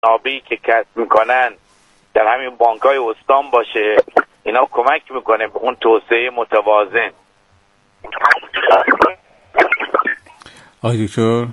منابعی که کسب میکنن در همین بانک‌های استان باشه، اینا کمک میکنه به اون توسعه متوازن. آقای دکتر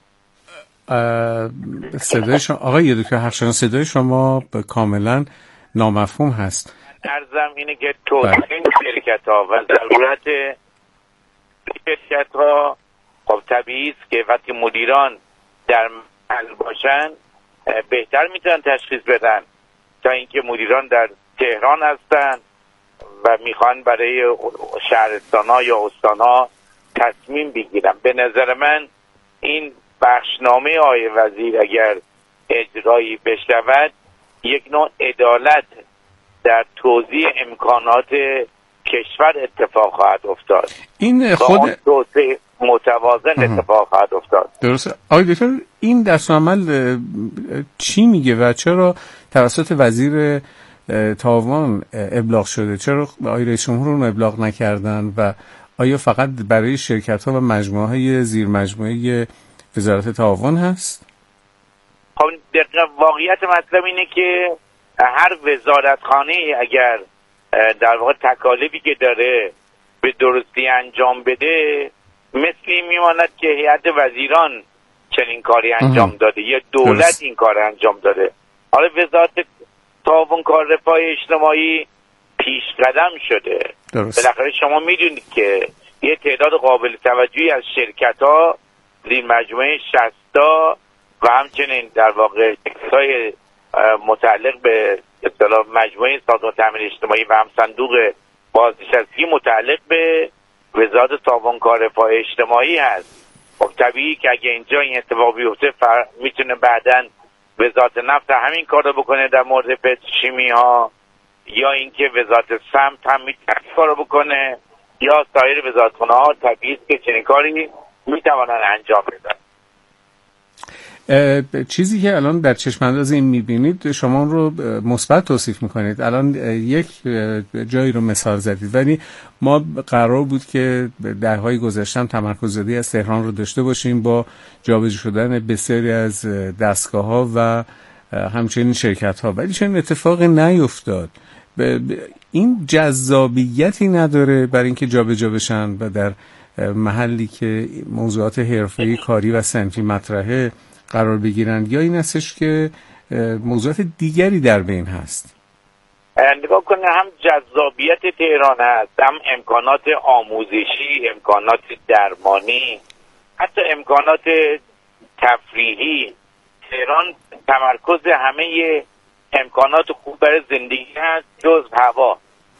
صدای شما، آقای دکتر حقشان، صدای شما کاملا نامفهوم هست. عرضم اینه که توسعه شرکت‌ها و ضرورت شرکت‌ها خب طبیعی است که وقتی مدیران در محل باشن بهتر میتونن تشخیص بدن تا اینکه مدیران در تهران هستن و میخوان برای شهرستان‌ها یا استان‌ها تصمیم بگیرن. به نظر من این بخشنامه آقای وزیر اگر اجرایی بشود یک نوع عدالت در توزیع امکانات کشور اتفاق خواهد افتاد. این خود توسعه متوازن اتفاق خواهد افتاد. درسته. آقای دکتر این دستورالعمل چی میگه و چرا توسط وزیر تعاون ابلاغ شده؟ چرا آقای رئیس جمهور اون ابلاغ نکردن و آیا فقط برای شرکت‌ها و مجموعه‌های زیر مجموعه وزارت تعاون هست؟ خب واقعیت مطلب اینه که هر وزارتخانه اگر در واقع تکالیفی که داره به درستی انجام بده، مثلی میماند که هیئت وزیران چنین کاری انجام داده یا دولت این کار انجام داده. حالا وزارت تعاون کار رفاه اجتماعی پیش قدم شده. بالاخره شما میدونید که یه تعداد قابل توجهی از شرکت‌ها زیر مجموعه 60 و همچنین در واقع شرکت‌های متعلق به اصطلاح مجموعه سازمان تامین اجتماعی و هم صندوق بازنشستگی متعلق به وزارت تعاون کار رفاه اجتماعی هست. خب طبیعی که اگه اینجا این اتفاق بیفته میتونه بعداً وزارت نفت همین کار رو بکنه در مورد پتروشیمی ها، یا اینکه وزارت سمت هم میتونه کار رو بکنه، یا سایر وزارتخانه ها طبیعی که چنین کاری میتوانن انجام بدن. چیزی که الان در چشم انداز این میبینید شما اون رو مثبت توصیف میکنید. الان یک جایی رو مثال زدید، ولی ما قرار بود که دههای گذشته هم تمرکززدی از تهران رو داشته باشیم با جابجا شدن بسیاری از دستگاه ها و همچنین شرکت ها، ولی چنین اتفاقی نیفتاد. این جذابیتی نداره برای اینکه جابجا بشن و در محلی که موضوعات حرفه‌ای کاری و صنفی مطرحه قرار بگیرن، یا این هستش که موضوعات دیگری در بین هست؟ نگاه کنه هم جذابیت تهران هست، هم امکانات آموزشی، امکانات درمانی، حتی امکانات تفریحی. تهران تمرکز همه امکانات خوب برای زندگی هست جز هوا.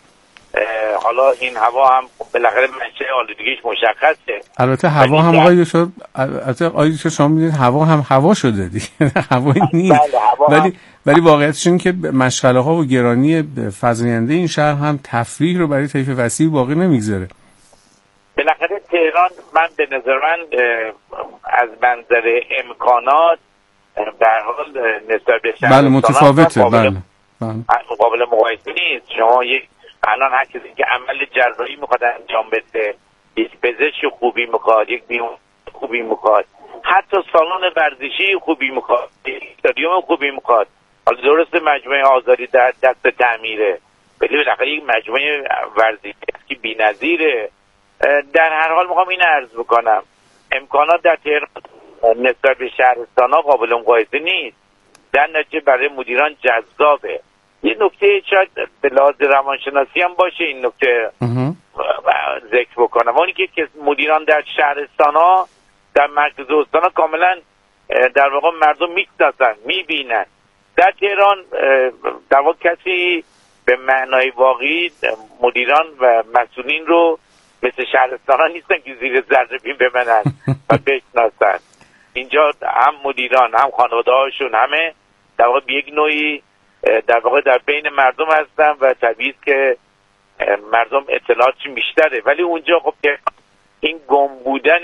حالا این هوا هم بالاخره منشأ آلودگیش مشخصه. البته هوا هم آقای دکتر شما میدونید هوا هم هوا شده دیگه. هوایی نیست. ولی واقعیتش این که مشغله ها و گرانی فزاینده این شهر هم تفریح رو برای طیف وسیع باقی نمیگذاره. بالاخره تهران من به نظر من از منظر امکانات به هر حال نسبت به شهر متفاوته. قابل مقایسه نیست. شما الان هر کسی که عمل جراحی میخواد انجام بده، یک پزشک خوبی میخواد، یک بیمار خوبی میخواد، حتی سالن ورزشی خوبی میخواد، استادیوم خوبی میخواد. حالا درسته مجموعه آزادی در دست تعمیره، ولی بالاخره یک مجموعه ورزشی که بی‌نظیره. در هر حال میخوام این عرض بکنم امکانات در تهران نسبت به شهرستان‌ها قابل مقایسه نیست. در نتیجه برای مدیران جذابه. یه نکته شاید به لحاظ روانشناسی هم باشه این نکته ذکر بکنم، اونی که مدیران در شهرستان‌ها در مرکز استان‌ها کاملا در واقع مردم میشناسن، میبینن. در تهران در واقع کسی به معنای واقعی مدیران و مسئولین رو مثل شهرستان‌ها نیستن که زیر ذره بین بمنن و بشناسن. اینجا هم مدیران هم خانواده‌هاشون همه در واقع به یک نوعی در واقع در بین مردم هستن و طبیعی است که مردم اطلاعاتشون بیشتره. ولی اونجا خب این گم بودن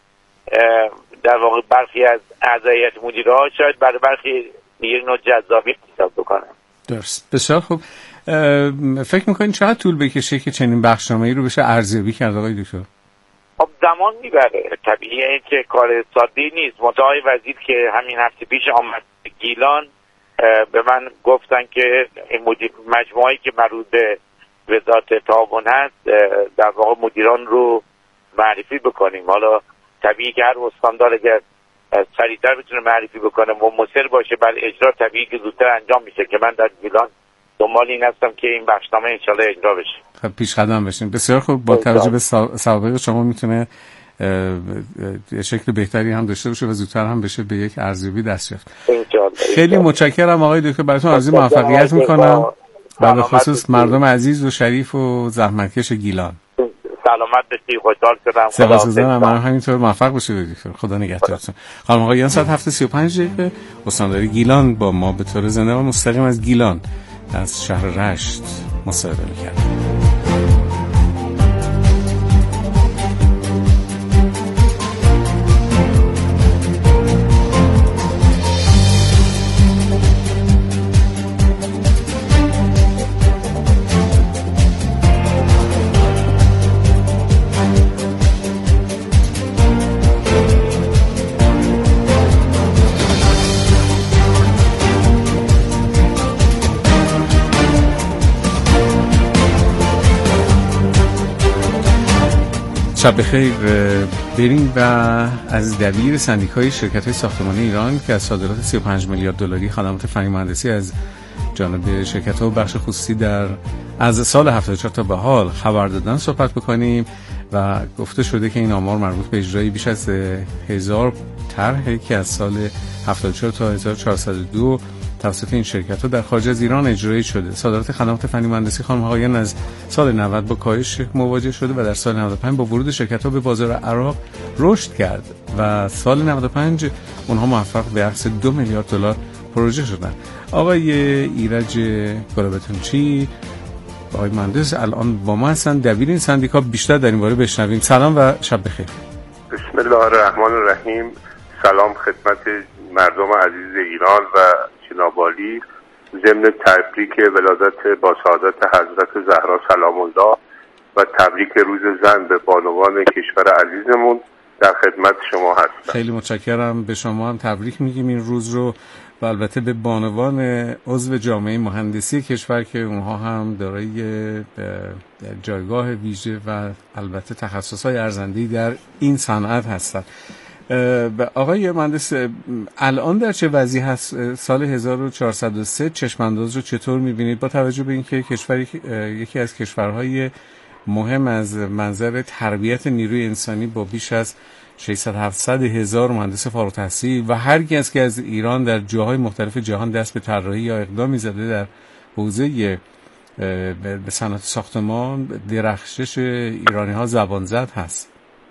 در واقع برخی از اعضای مدیرها شاید برای برخی یک نوع جذابیت حساب بکنه. درست، بسیار خوب. فکر میکنید چقدر طول بکشه که چنین بخشنامه‌ای رو بشه ارزیابی کرد آقای دکتر؟ خب زمان میبره، طبیعیه که کار ساده‌ای نیست. متأ وزیر که همین هفته پیش آمد گیلان به من گفتن که این مجموعه‌ای که مربوط به وزارت تعاون هست در واقع مدیران رو معرفی بکنیم. حالا طبیعی که هر استاندار اگر سریعتر بتونه معرفی بکنه و مصر باشه بر اجرا، طبیعی که زودتر انجام میشه که من در گیلان دنبال این هستم که این بخشنامه انشالله اجرا بشه. خب پیش قدم بشیم. بسیار خوب. با توجه به سوابق شما میتونه شکل بهتری هم داشته باشه و زودتر هم بشه به یک ارزیابی دست یافت. خیلی متشکرم آقای دکتر، براتون آرزوی موفقیت میکنم و به خصوص مردم عزیز و شریف و زحمتکش گیلان. سلامت باشید، خوشحال شدم. سپاسگزارم. من همینطور موفق باشید دکتر. خدا نگهدارتون. خانم آقایان، ساعت 7:35 استانداری گیلان با ما به طور زنده و مستقیم از گیلان از شهر رشت مصاحبه می‌کرد. شب بخیر. بریم و از دبیر سندیکای شرکت‌های ساختمانی ایران که از صادرات 35 میلیارد دلاری خدمات فنی مهندسی از جانب شرکت‌ها و بخش خصوصی از سال 74 تا به حال خبر دادن صحبت بکنیم و گفته شده که این آمار مربوط به اجرای بیش از 1000 طرحی که از سال 74 تا 1402 توسط این شرکت‌ها در خارج از ایران اجرایی شده. صادرات خدمات فنی مهندسی خانم آقایان از سال 90 با کاهش مواجه شده و در سال 95 با ورود شرکت‌ها به بازار عراق رشد کرد و سال 95 اونها موفق به اخذ 2 میلیارد دلار پروژه شدن. آقای ایرج گلابتونچی، آقای مهندس الان با ما هستن، دبیر این سندیکا. بیشتر در این باره بشنویم. سلام و شب بخیر. بسم الله الرحمن الرحیم. سلام خدمت مردم عزیز ایران و جنابعالی. ضمن تبریک ولادت با سعادت حضرت زهرا سلام الله و تبریک روز زن به بانوان کشور عزیزمون در خدمت شما هستم. خیلی متشکرم. به شما هم تبریک میگیم این روز رو و البته به بانوان عضو جامعه مهندسی کشور که اونها هم دارای جایگاه ویژه و البته تخصص‌های ارزنده‌ای در این صنعت هستند. آقای مهندس، الان در چه وضعی هست سال 1403 چشمانداز رو چطور می‌بینید با توجه به اینکه کشوری یکی از کشورهای مهم از منظر تربیت نیروی انسانی با بیش از 600-700 هزار مهندس فارغ التحصیل و هر کس که از ایران در جاهای مختلف جهان دست به طراحی یا اقدامی زده در حوزه به صنعت ساختمان، درخشش ایرانی‌ها زبان زد هست.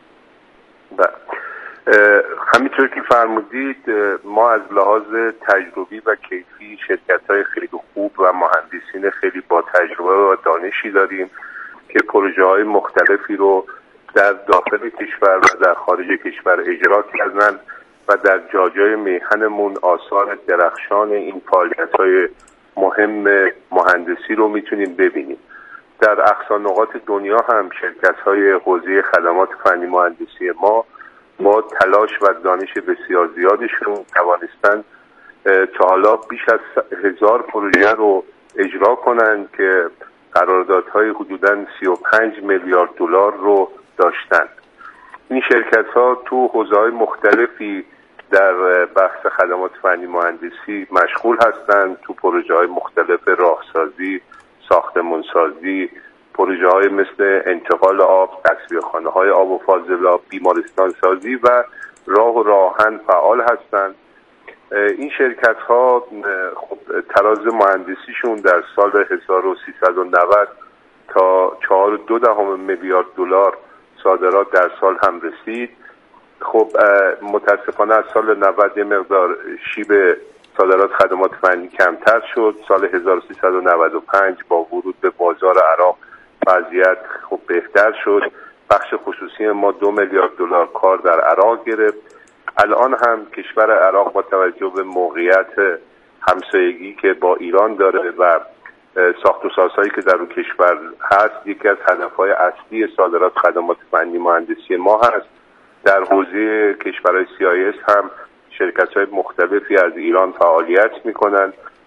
همینطور که فرمودید ما از لحاظ تجربی و کیفی شرکت‌های خیلی خوب و مهندسین خیلی با تجربه و دانشی داریم که پروژه‌های مختلفی رو در داخل کشور و در خارج کشور اجرا کردن و در جاجای میهنمون آثار درخشان این فعالیت‌های مهم مهندسی رو میتونیم ببینیم. در اقصا نقاط دنیا هم شرکت‌های حوزه خدمات فنی مهندسی ما با تلاش و دانش بسیار زیادشون توانستن تا حالا بیش از 1000 پروژه رو اجرا کنن که قراردادهای حدوداً 35 میلیارد دلار رو داشتن. این شرکت‌ها تو حوزه‌های مختلفی در بحث خدمات فنی مهندسی مشغول هستند، تو پروژه‌های مختلف راهسازی، ساختمانسازی، پروژه‌های مثل انتقال آب، تصفیه‌خانه‌های آب و فاضلاب، بیمارستان سازی و راه و راهن فعال هستند. این شرکت‌ها خب تراز مهندسیشون در سال 1390 تا 4.2 میلیارد دلار صادرات در سال هم رسید. خب متاسفانه از سال 90 مقدار شیب صادرات خدمات فنی کمتر شد. سال 1395 با ورود به بازار عراق وضعیت خب بهتر شد. بخش خصوصی ما 2 میلیارد دلار کار در عراق گرفت. الان هم کشور عراق با توجه به موقعیت همسایگی که با ایران داره و ساخت و سازهایی که در اون کشور هست، یکی از هدفهای اصلی صادرات خدمات فنی مهندسی ما هست. در حوزه کشورهای CIS هم شرکت‌های مختلفی از ایران فعالیت می‌کنند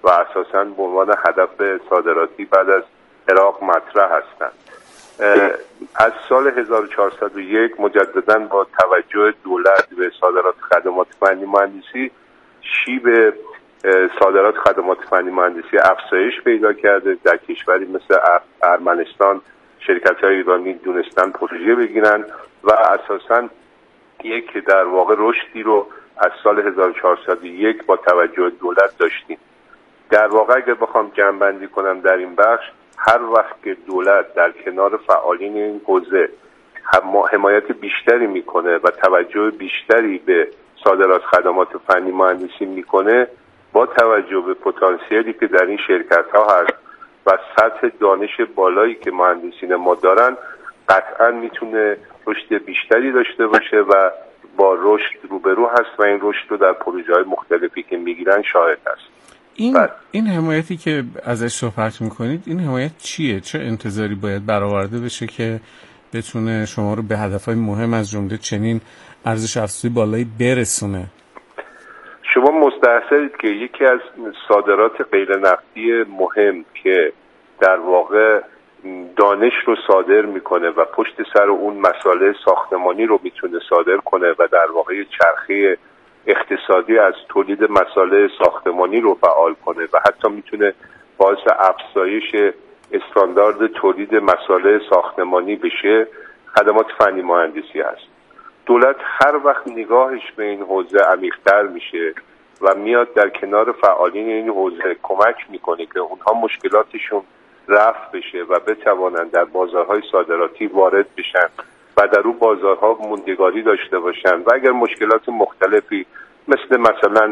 و اساساً به عنوان هدف صادراتی بعد از عراق مطرح هستند. از سال 1401 مجدداً با توجه دولت به صادرات خدمات فنی مهندسی، شیب صادرات خدمات فنی مهندسی افزایش پیدا کرده. در کشوری مثل ارمنستان شرکت‌های ایرانی دونستن پروژه بگیرن و اساساً یک در واقع رشدی رو از سال 1401 با توجه دولت داشتیم. در واقع اگر بخوام جمع‌بندی کنم در این بخش، هر وقت که دولت در کنار فعالین این حوزه حمایت بیشتری میکنه و توجه بیشتری به صادرات خدمات فنی مهندسی میکنه، با توجه به پتانسیلی که در این شرکت‌ها هست و سطح دانش بالایی که مهندسین ما دارن، قطعاً میتونه رشد بیشتری داشته باشه و با رشد روبرو هست و این رشد رو در پروژه‌های مختلفی که میگیرن شاهد هست. این حمایتی که ازش صحبت میکنید، این حمایت چیه؟ چه انتظاری باید برآورده بشه که بتونه شما رو به هدفهای مهم از جمله چنین ارزش افزوده بالایی برسونه؟ شما مستحضرید که یکی از صادرات غیر نفتی مهم که در واقع دانش رو صادر میکنه و پشت سر اون مسائل ساختمانی رو میتونه صادر کنه و در واقع چرخه اقتصادی از تولید مسائل ساختمانی رو فعال کنه و حتی میتونه باعث افزایش استاندارد تولید مسائل ساختمانی بشه، خدمات فنی مهندسی هست. دولت هر وقت نگاهش به این حوزه عمیق‌تر میشه و میاد در کنار فعالین این حوزه کمک میکنه که اونها مشکلاتشون رفع بشه و بتوانند در بازارهای صادراتی وارد بشن و در اون بازارها موندگاری داشته باشن و اگر مشکلات مختلفی مثلا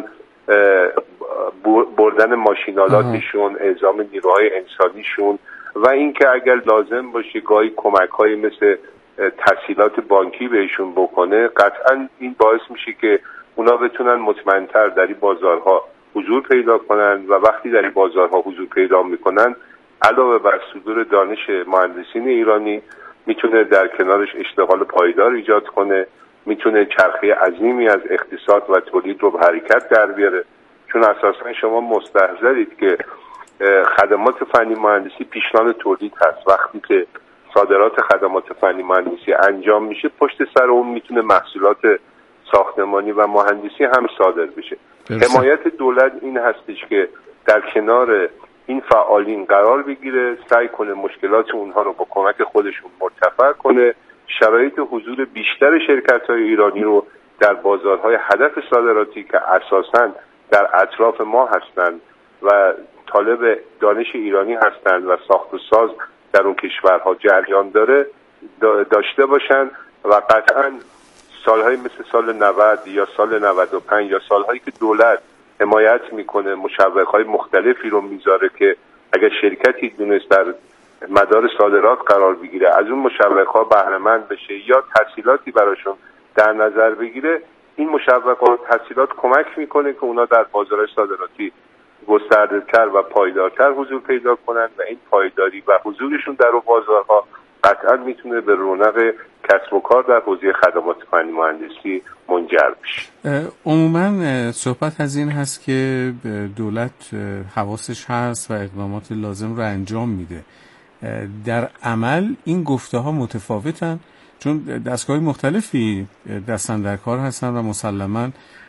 بردن ماشینالاتشون، اعزام نیروهای انسانیشون و اینکه اگر لازم باشه گاهی کمک‌های مثل تسهیلات بانکی بهشون بکنه، قطعاً این باعث میشه که اونا بتونن مطمئن‌تر در این بازارها حضور پیدا کنن و وقتی در این بازارها حضور پیدا میکنن، علاوه بر صدور دانش مهندسین ایرانی، میتونه در کنارش اشتغال پایدار ایجاد کنه، میتونه چرخه عظیمی از اقتصاد و تولید رو به حرکت در بیاره. چون اساسا شما مستحضرید که خدمات فنی مهندسی پیشران تولید هست. وقتی که صادرات خدمات فنی مهندسی انجام میشه، پشت سر اون میتونه محصولات ساختمانی و مهندسی هم صادر بشه. حمایت دولت این هستش که در کنار این فعالین قرار بگیره، سعی کنه مشکلات اونها رو با کمک خودشون مرتفع کنه، شرایط حضور بیشتر شرکت‌های ایرانی رو در بازارهای هدف صادراتی که اساساً در اطراف ما هستند و طالب دانش ایرانی هستند و ساخت و ساز در اون کشورها جریان داره داشته باشند و قطعاً سالهای مثل سال 90 یا سال 95 یا سالهایی که دولت حمایت میکنه، مشوق‌های مختلفی رو میذاره که اگر شرکتی دونست در مدار صادرات قرار بگیره از اون مشوق‌ها بهره مند بشه یا تسهیلاتی براشون در نظر بگیره، این مشوقات تسهیلات کمک میکنه که اونا در بازار صادراتی گسترده‌تر و پایدارتر حضور پیدا کنن و این پایداری و حضورشون در اون بازارها قطعا میتونه به رونق کسب و کار در حوزه خدمات فنی مهندسی منجر بشه. عموما صحبت از این هست که دولت حواسش هست و اقدامات لازم رو انجام میده. در عمل این گفته ها متفاوتن، چون دستگاه مختلفی دستن در کار هستن و مسلماً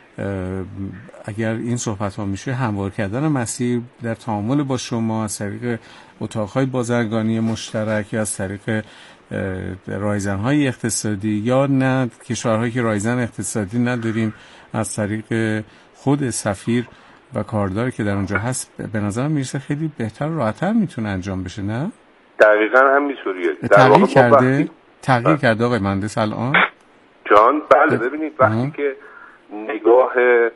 اگر این صحبت ها میشه هموار کردن مسیر در تعامل با شما از طریق اتاقهای بازرگانی مشترک یا از طریق رایزن های اقتصادی یا نه کشورهایی که رایزن اقتصادی نداریم از طریق خود سفیر و کارداری که در اونجا هست، به نظرم میرسه خیلی بهتر و راحت‌تر میتونه انجام بشه. نه؟ دقیقاً همینطوریه. تغییر کرده آقای مهندس الان؟ جان بله، ببینید وقتی که نگاه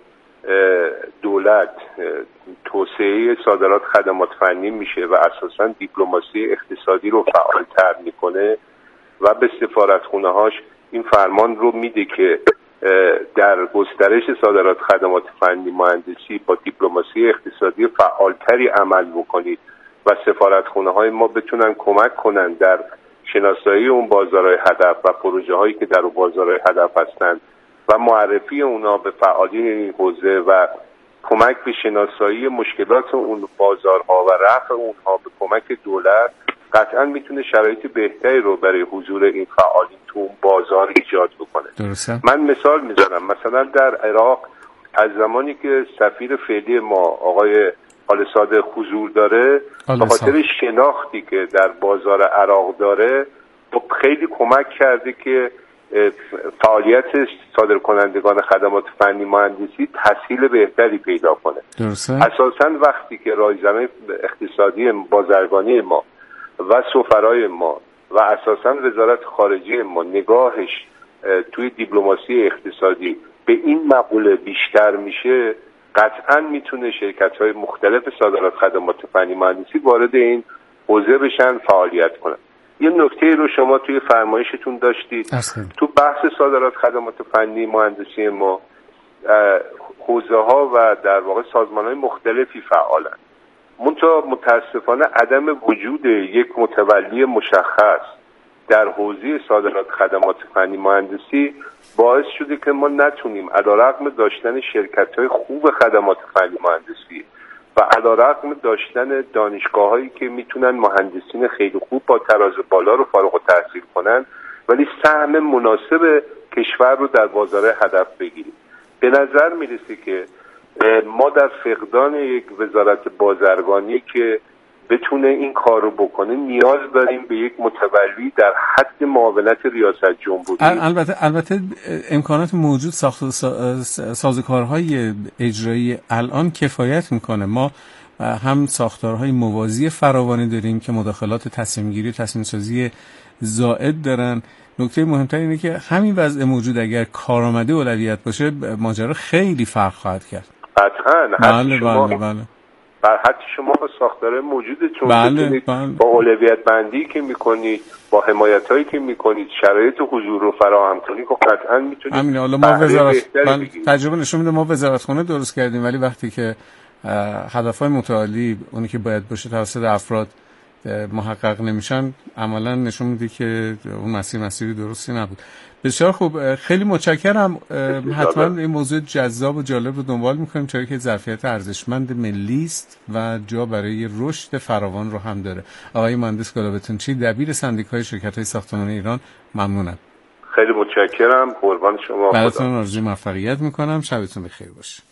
دولت توسعه صادرات خدمات فنی میشه و اساساً دیپلماسی اقتصادی رو فعالتر میکنه و به سفارتخونه‌هاش این فرمان رو میده که در گسترش صادرات خدمات فنی مهندسی با دیپلماسی اقتصادی فعالتری عمل بکنید و سفارتخونه‌های ما بتونن کمک کنن در شناسایی اون بازارهای هدف و پروژه هایی که در اون بازارهای هدف هستن و معرفی اونا به فعالین این حوزه و کمک به شناسایی مشکلات اون بازارها و رفع اونها به کمک دولت قطعا میتونه شرایط بهتری رو برای حضور این فعالین تو اون بازار ایجاد بکنه. درسته. من مثال میزنم، مثلا در عراق از زمانی که سفیر فعلی ما آقای آل صادق حضور داره، به خاطر شناختی که در بازار عراق داره خیلی کمک کرده که فعالیت صادرکنندگان خدمات فنی مهندسی تسهیل بهتری پیدا کنه. درسته. اساساً وقتی که رایزنه اقتصادی بازرگانی ما و سفرای ما و اساساً وزارت خارجه ما نگاهش توی دیپلماسی اقتصادی به این مقوله بیشتر میشه، قطعاً میتونه شرکت‌های مختلف صادرات خدمات فنی مهندسی وارد این حوزه بشن، فعالیت کنن. یه نکته رو شما توی فرمایشتون داشتید تو بحث صادرات خدمات فنی مهندسی ما حوزه‌ها و در واقع سازمان‌های مختلفی فعالن. منتها متاسفانه عدم وجود یک متولی مشخص در حوزه صادرات خدمات فنی مهندسی باعث شده که ما نتونیم علیرغم داشتن شرکت‌های خوب خدمات فنی مهندسی و علیرغم داشتن دانشگاه‌هایی که میتونن مهندسین خیلی خوب با تراز بالا رو فارغ التحصیل کنن، ولی سهم مناسب کشور رو در بازار هدف بگیریم. به نظر میرسه که ما در فقدان یک وزارت بازرگانی که بتونه این کار رو بکنه نیاز داریم به یک متولی در حد معاونت ریاست جمهوری. البته امکانات موجود سازوکارهای اجرایی الان کفایت میکنه. ما هم ساختارهای موازی فراوانی داریم که مداخلات تصمیم گیری و تصمیم سازی زائد دارن. نکته مهمتر اینه که همین وضع موجود اگر کارآمده اولویت باشه ماجرا خیلی فرق خواهد کرد. قطعاً. بله. بر حتی شما با ساختار موجودتون بتونید با اولویت بندی که میکنید، با حمایت هایی که میکنید، شرایط حضور رو فراهم کنید که قطعا میتونید. همین. حالا ما تجربه نشون میده ما وزارتخونه درست کردیم، ولی وقتی که هدفهای متعالی اونی که باید باشه توسط افراد محقق نمیشن، عملا نشون میده که اون مسیری درستی نبود. بسیار خوب، خیلی متشکرم. حتما این موضوع جذاب و جالب رو دنبال میکنیم، چون که ظرفیت ارزشمند ملی است و جا برای رشد فراوان رو هم داره. آقای مهندس گلابتونچی، دبیر سندیکای شرکت‌های ساختمانی ایران، ممنونم. خیلی متشکرم. قربان شما. براتون آرزوی موفقیت میکنم. شبتون بخیر باشه.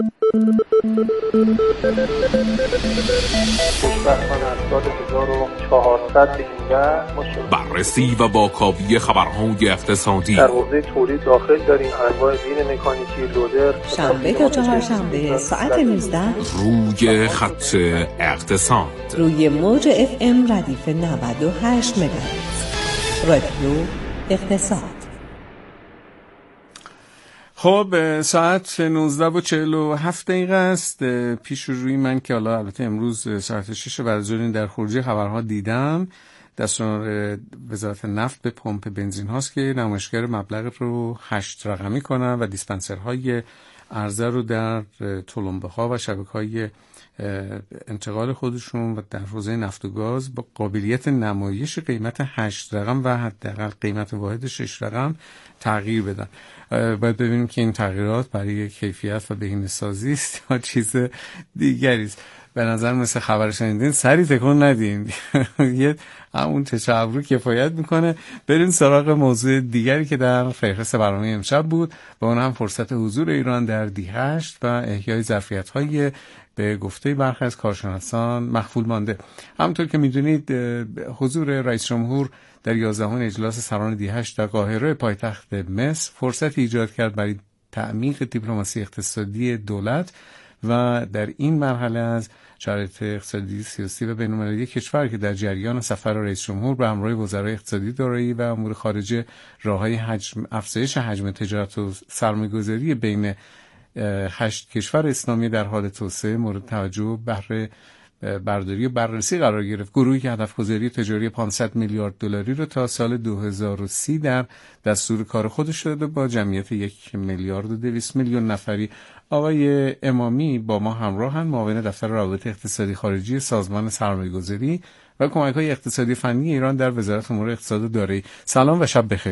بررسی و واکاوی خبرهای اقتصادی در حوزه تولید داخل داریم. انواع بین مکانیکی، لودر. شنبه تا چهارشنبه ساعت 19 روی خط اقتصاد روی موج FM ردیف 98 مگاهرتز رادیو اقتصاد. خب ساعت 19:47 است. پیش روی من که حالا البته امروز ساعت 6 بعد از ظهر در خروجی خبرها دیدم، دستور وزارت نفت به پمپ بنزین هاست که نمایشگر مبلغ رو 8 رقمی کنن و دیسپنسرهای عرضه رو در تلمبه ها و شبکه های انتقال خودشون و در حوزه نفت و گاز با قابلیت نمایش قیمت 8 رقم و حداقل قیمت واحد 6 رقم تغییر بدن. باید ببینیم که این تغییرات برای کیفیت و بهینه‌سازی است یا چیز دیگری است. به نظر مثل خبر شنیدین سری تکون ندین. یه همون تشابه کفایت میکنه. بریم سراغ موضوع دیگری که در فهرست برنامه امشب بود و اون هم فرصت حضور ایران در دی8 و احیای ظرفیت‌های به گفته برخی از کارشناسان مخفول مانده. همونطور که میدونید حضور رئیس جمهور در 11ام اجلاس سران دی8 در قاهره پایتخت مصر فرصتی ایجاد کرد برای تعمیق دیپلماسی اقتصادی دولت و در این مرحله از شرایط اقتصادی، سیاسی و بین‌المللی کشور که در جریان سفر رئیس جمهور به همراه وزرای اقتصادی، دارایی و امور خارجه راههای افزایش حجم تجارت و سرمایه‌گذاری بین 8 کشور اسلامی در حال توسعه مورد توجه بهره برداری و بررسی قرار گرفت. گروهی که هدفگذاری تجاری 500 میلیارد دلاری رو تا سال 2030 در دستور کار خودش داده با جمعیت 1 میلیارد و 200 میلیون نفری. آقای امامی با ما همراهن، معاون دفتر روابط اقتصادی خارجی سازمان سرمایه‌گذاری و کمک‌های اقتصادی فنی ایران در وزارت امور اقتصاد و دارایی. سلام و شب بخیر.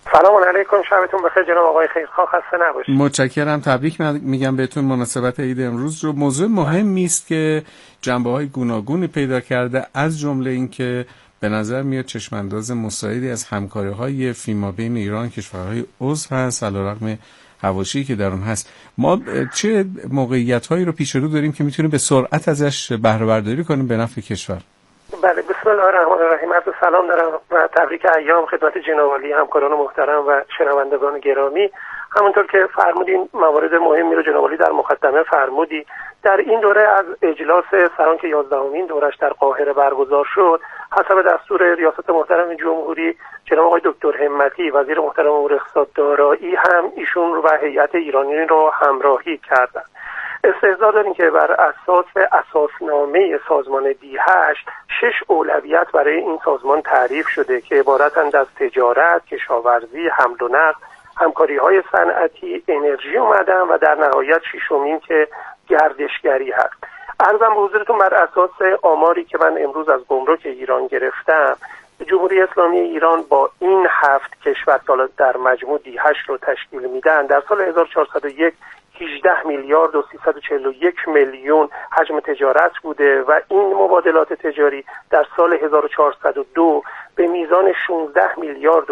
سلام علیکم، شبتون بخیر جناب آقای خیرخواه، خسته نباشید. متشکرم، تبریک میگم بهتون مناسبت عید امروز رو. موضوع مهمی است که جنبه‌های گوناگونی پیدا کرده، از جمله اینکه به نظر میاد چشمانداز مساعدی از همکاری‌های فیمابین ایران کشورهای عضو هست علیرغم حواشی که در اون هست. ما چه موقعیت‌هایی رو پیش رو داریم که میتونیم به سرعت ازش بهره برداری کنیم به نفع کشور؟ بله، بسم الله الرحمن الرحیم. عرض سلام دارم و تبریک ایام خدمت جناب عالی، همکاران محترم و شنوندگان گرامی. همونطور که فرمودین موارد مهمی رو جناب عالی در مقدمه فرمودی. در این دوره از اجلاس سران که 11مین دورش در قاهره برگزار شد، حسب دستور ریاست محترم جمهوری جناب آقای دکتر همتی وزیر محترم امور اقتصاد دارایی هم ایشون و هیئت ایرانی رو همراهی کردند. استحضار داریم که بر اساس اساسنامه سازمان D8 6 اولویت برای این سازمان تعریف شده که عبارتند از تجارت، کشاورزی، حمل و نقل، همکاری‌های صنعتی، انرژی و معدن و در نهایت ششمین که گردشگری هست. عرضم به حضورتون بر اساس آماری که من امروز از گمرک ایران گرفتم، جمهوری اسلامی ایران با این 7 کشور که در مجموع D8 رو تشکیل میدن در سال 1401 18 میلیارد و 341 میلیون حجم تجارت بوده و این مبادلات تجاری در سال 1402 به میزان 16 میلیارد و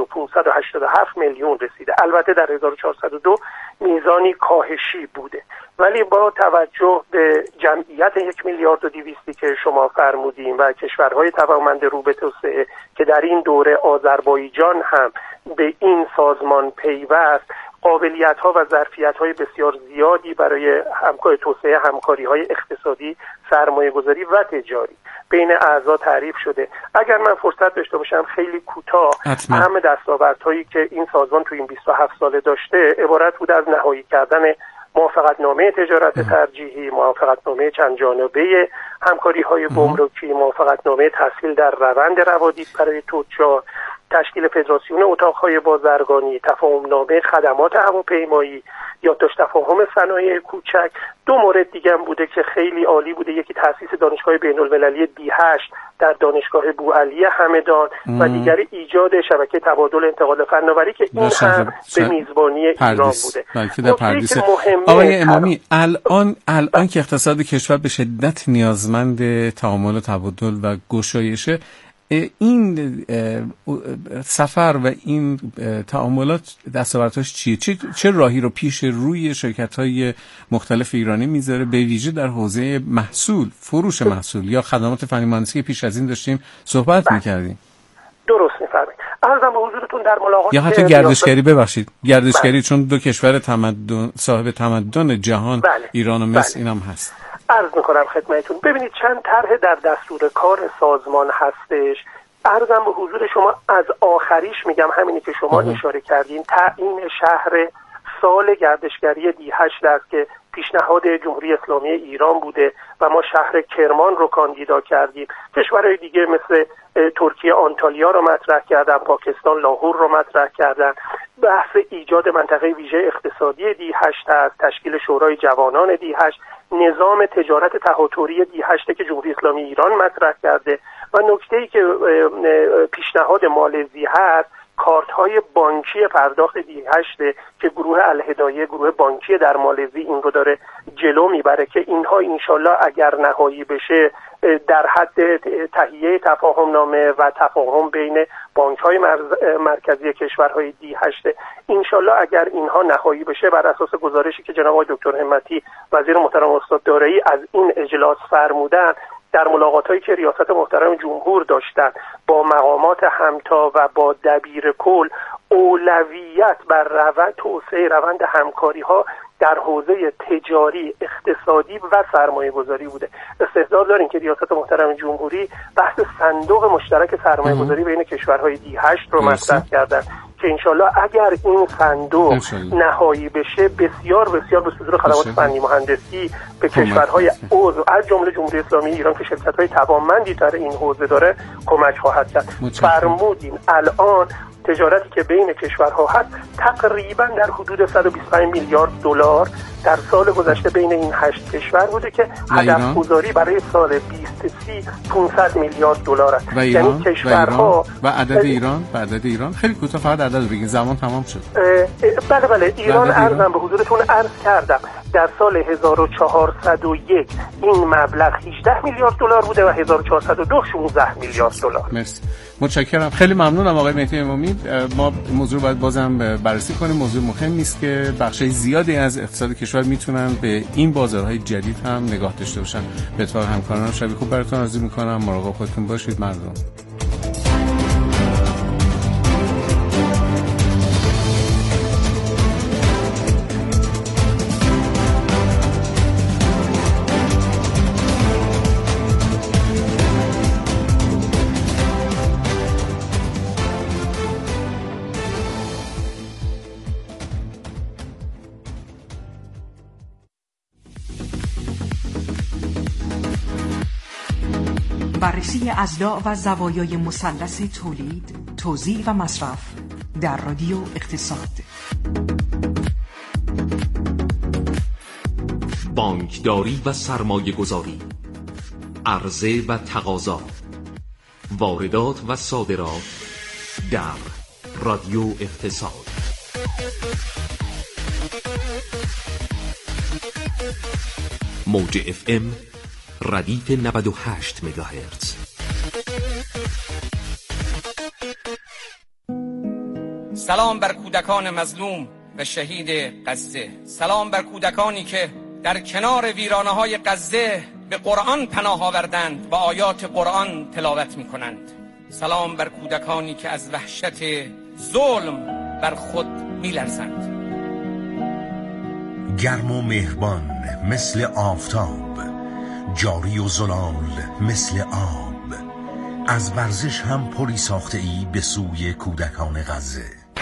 587 میلیون رسیده. البته در 1402 میزانی کاهشی بوده، ولی با توجه به جمعیت 1 میلیارد و 200 که شما فرمودیم و کشورهای توانمند رو به توسعه که در این دوره آذربایجان هم به این سازمان پیوست، قابلیت‌ها و ظرفیت‌های بسیار زیادی برای توسعه همکاری‌های اقتصادی، سرمایه‌گذاری و تجاری بین اعضا تعریف شده. اگر من فرصت داشته باشم خیلی کوتاه اهم دستاوردهایی که این سازمان تو این 27 ساله داشته عبارت بود از نهایی کردن موافقتنامه تجارت ترجیحی، موافقتنامه چند جانبه همکاری‌های گمرکی، موافقتنامه تسهیل در روند روادید برای تجار، تشکیل فدراسیون اتاق‌های بازرگانی، تفاهم‌نامه خدمات هواپیمایی، یادداشت تفاهم صنایع کوچک. دو مورد دیگه هم بوده که خیلی عالی بوده، یکی تأسیس دانشگاه بین‌المللی D8 در دانشگاه بوعلی همدان و دیگری ایجاد شبکه تبادل انتقال فناوری که این هم به میزبانی ایران بوده. آقای امامی، الان که اقتصاد کشور به شدت نیازمند تعامل و تبادل و گشایشه، این سفر و این تعاملات دستاوردهاش چیه؟ چه راهی رو پیش روی شرکت‌های مختلف ایرانی میذاره، به ویژه در حوزه محصول، فروش محصول یا خدمات فنی مهندسی که پیش از این داشتیم صحبت می‌کردیم؟ درست می‌فرمایید. عرضم به حضورتون در ملاقات یا حتی گردشگری چون دو کشور صاحب تمدن جهان ایران و مصر اینم هست. عرض میکنم خدمتتون. ببینید چند طرح در دستور کار سازمان هستش. عرضم به حضور شما از آخریش میگم همینی که شما اشاره کردین، تعیین شهر سال گردشگری D8 است که پیشنهاد جمهوری اسلامی ایران بوده و ما شهر کرمان رو کاندیدا کردیم. کشورهای دیگه مثل ترکیه آنتالیا رو مطرح کردن، پاکستان لاهور رو مطرح کردن. بحث ایجاد منطقه ویژه اقتصادی D8 است، تشکیل شورای جوانان D8، نظام تجارت تهاتری D8 که جمهوری اسلامی ایران مطرح کرده و نکته‌ای که پیشنهاد مالزی هست، کارت‌های بانکی پرداخت D8 که گروه الهدایه، گروه بانکی در مالزی این رو داره جلو میبره که اینها انشالله اگر نهایی بشه در حد تهیه تفاهمنامه و تفاهم بین بانک‌های مرکزی کشورهای D8 انشالله اگر اینها نهایی بشه، بر اساس گزارشی که جناب آقای دکتر همتی وزیر محترم استاد دارایی از این اجلاس فرمودن، در ملاقات‌هایی که ریاست محترم جمهور داشتن با مقامات همتا و با دبیر کل، اولویت بر توسعه روند همکاری‌ها در حوزه تجاری، اقتصادی و سرمایه گذاری بوده. استحضار داریم که ریاست محترم جمهوری بحث صندوق مشترک سرمایه گذاری بین کشورهای D8 رو مطرح کردن که انشالله اگر این صندوق نهایی بشه بسیار بسیار به صدور خدمات فنی مهندسی به کشورهای عضو از جمله جمهوری اسلامی ایران که شرکت‌های توانمندی در این حوزه داره کمک خواهد کرد. فرمودین الان تجارتی که بین کشورها هست تقریبا در حدود 125 میلیارد دلار در سال گذشته بین این 8 کشور بوده که هدف‌گذاری برای سال 2030 500 میلیارد دلار است. یعنی کشورها و عدد ایران خیلی کوتاه فقط عدد بگین، زمان تمام شد. بله ایران ارزم به حضورتون عرض کردم در سال 1401 این مبلغ 18 میلیارد دلار بوده و 1402 16 میلیارد دلار. مرسی، متشکرم، خیلی ممنونم آقای مهدی امامی. ما موضوع باید بازم بررسی کنیم، موضوع مهمی است که بخشای زیادی از اقتصاد کشور میتونن به این بازارهای جدید هم نگاه داشته باشن. به اتفاق همکارانم شب خوب براتون آرزو میکنم، مراقب خودتون باشید مردم. بررسی اضلاع و زوایای مثلث تولید، توزیع و مصرف در رادیو اقتصاد. بانکداری و سرمایه گذاری، عرضه و تقاضا، واردات و صادرات در رادیو اقتصاد. موج FM ردیف 98 مگاهرتز. سلام بر کودکان مظلوم و شهید غزه. سلام بر کودکانی که در کنار ویرانه‌های غزه به قرآن پناه آوردند و آیات قرآن تلاوت می‌کنند. سلام بر کودکانی که از وحشت ظلم بر خود می‌لرزند. گرم و مهربان مثل آفتاب، جاری و زلال مثل آب، از ورزش هم پلی ساخته ای به سوی کودکان غزه.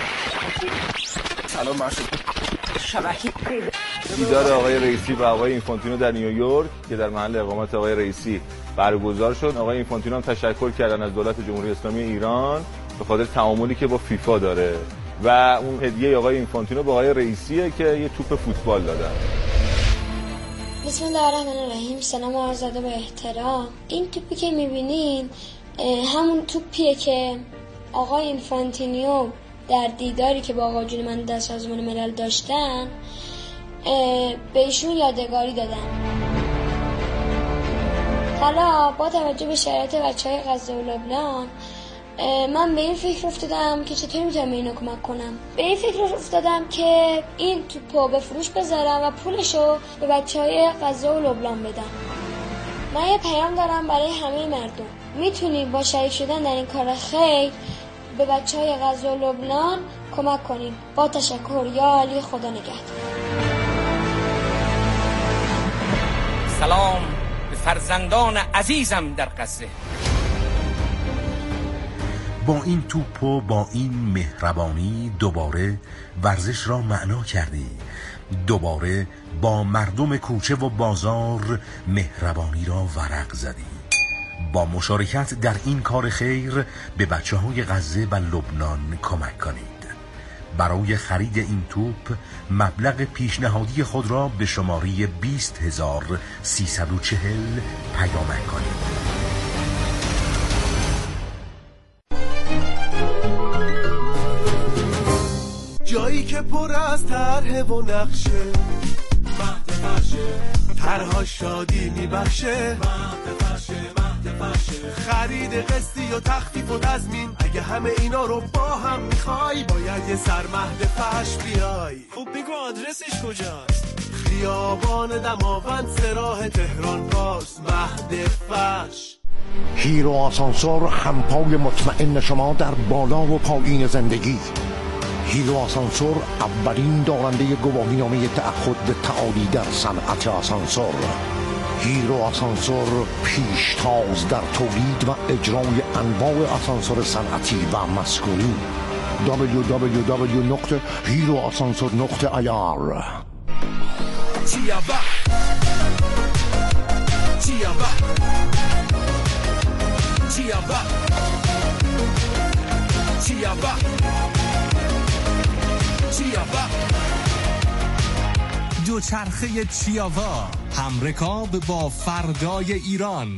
سلام شبکه دیدار آقای رئیسی و آقای اینفانتینو در نیویورک که در محل اقامت آقای رئیسی برگزار شد. آقای اینفانتینو هم تشکر کردن از دولت جمهوری اسلامی ایران به خاطر تعاملی که با فیفا داره و اون هدیه آقای اینفانتینو به آقای رئیسیه که یه توپ فوتبال دادن. بسم الله الرحمن الرحیم. سلام و عرض ادب و احترام. این توپی که میبینین همون توپیه که آقای اینفانتینیو در دیداری که با آقا جون من در سازمان ملل داشتن به ایشون یادگاری دادن. حالا با توجه به شرایط بچهای غزه و لبنان من به این فکر افتادم که چطوری میتونم به اینا کمک کنم. به این فکر افتادم که این توپو به فروش بذارم و پولشو به بچهای غزه و لبنان بدم. من یه پیام دارم برای همه مردم. میتونیم با شریک شدن در این کار خیر به بچهای غزه و لبنان کمک کنیم. با تشکر. یا علی، خدا نگهدار. سلام به فرزندان عزیزم در غزه. با این توپ و با این مهربانی دوباره ورزش را معنا کردی. دوباره با مردم کوچه و بازار مهربانی را ورق زدی. با مشارکت در این کار خیر به بچه‌های غزه و لبنان کمک کنید. برای خرید این توپ مبلغ پیشنهادی خود را به شماره 20340 پیامک کنید. جایی که پر از طرح و نقشه، مهد فرشه، طرها شادی میبخشه، مهد فرشه، خرید قسطی و تخفیف و تضمین. اگه همه اینا رو با هم میخوای باید یه سر مهد فرش بیای. خوب بگو آدرسش کجاست؟ خیابان دماوند سراح تهران باز، مهد فرش. هیرو آسانسور، همپای مطمئن شما در بالا و پایین زندگی. هیرو آسانسور اولین دارنده گواهینامه تعهد به تعالی در صنعت آسانسور. هیرو آسانسور پیشتاز در تولید و اجرای انواع آسانسور صنعتی و مسکونی. www.heroasansor.ir. دوچرخه چیاوا، همرکاب با فردای ایران.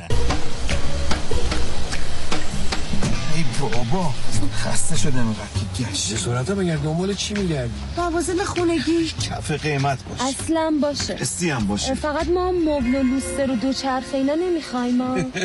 ای بابا خسته شدم اینقدر که گشت. صورتا بگرد دنبال چی میگردی؟ لوازم خونگی کف قیمت باشه، اصلا باشه، استی هم باشه. فقط ما مبل و لوستر و دوچرخه اینا نمیخوایم.